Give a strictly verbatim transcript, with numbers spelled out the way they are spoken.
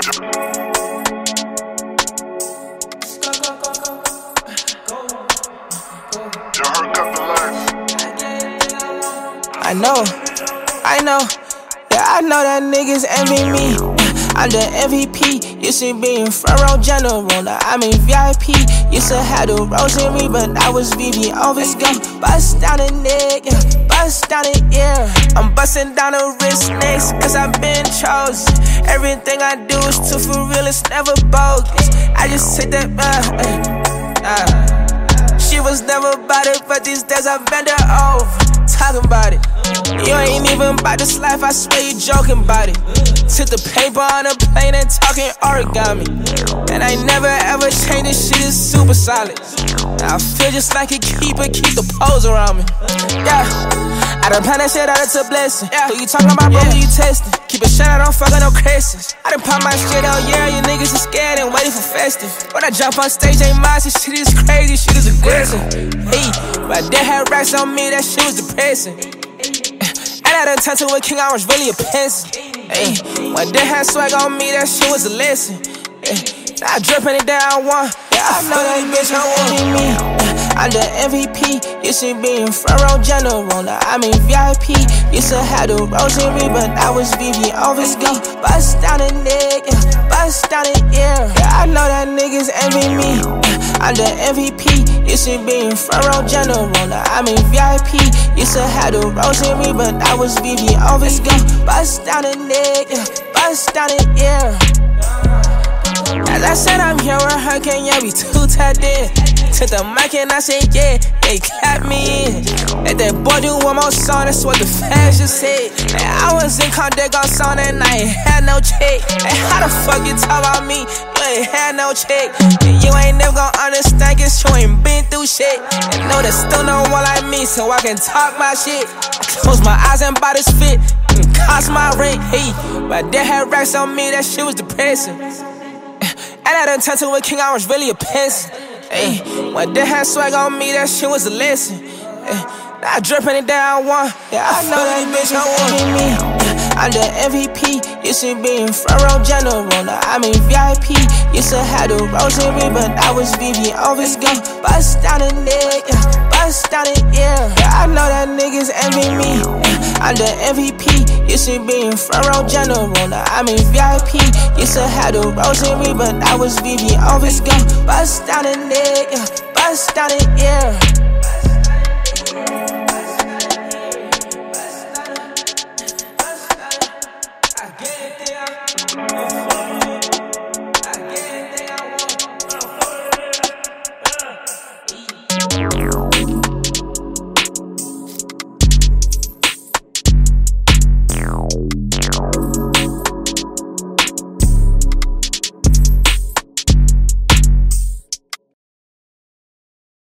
I know, I know, yeah, I know that niggas envy me. I'm the M V P, used to be in front row general, now I'm in V I P. Used to have the rosary, but I was V V. Always go bust down a nigga, bust down the ear. I'm busting down the wrist next, cause I've been chosen. Everything I do is too for real, it's never bogus. I just take that, uh, uh, uh. She was never about it, but these days I bend her over. Talking about it, you ain't even about this life, I swear you joking about it. Took the paper on a plane and talking origami. And I never ever change, this shit is super solid. I feel just like a keeper, keep the pose around me. Yeah, I done plan that shit out, it's a blessing. Yeah. Who you talking about, bro, who you testing? Keep it shut, I don't fuck with no crescents. I done pop my shit all year, you niggas are scared and waiting for festive. When I jump on stage, ain't mine, this shit is crazy, shit is aggressive. Hey, but they had racks on me, that shit was depressing. And I done turned to a king, I was really a peasant. Hey, when they had swag on me, that shit was a lesson. Hey, now I drippin' it down one. Yeah, I know that bitch don't want me. I'm the M V P, used to be in front row general, now I'm in V I P. Used to have the rosary, but I was V V. Always go bust down a nigga, bust down the ear. Yeah, I know that niggas envy me. I'm the M V P, used to be in front row general, now I'm in V I P. Used to have the rosary, but I was V V. Always go bust down a nigga, bust down the ear. As I said, I'm here with her, can yeah, we too tied in. Took the mic and I said, yeah, they clap me in. Let that boy do one more song, that's what the fans just said. And I was in Conde song and I ain't had no check. And how the fuck you talk about me? You ain't had no check. And you ain't never gon' understand, cause you ain't been through shit. And know there's still no one like me, so I can talk my shit. I close my eyes and buy this fit, and cost my rent, hey. But they had racks on me, that shit was depressing. And I done turned to a king, I was really a peasant. Ay, when they had swag on me, that shit was a lesson. Ay, now I drippin' it down one. Yeah, I, I know that bitch don't want me. I'm the M V P, used to be in front row general, now I'm in V I P. Used to have the rosary, but I was V V. Always go bust down a nigga, bust down the ear. Yeah, I know that niggas envy me. I'm the M V P, used to be in front row general, now I'm in V I P. Used to have the rosary, but I was V V. Always go bust down a nigga, bust down the ear. Wow.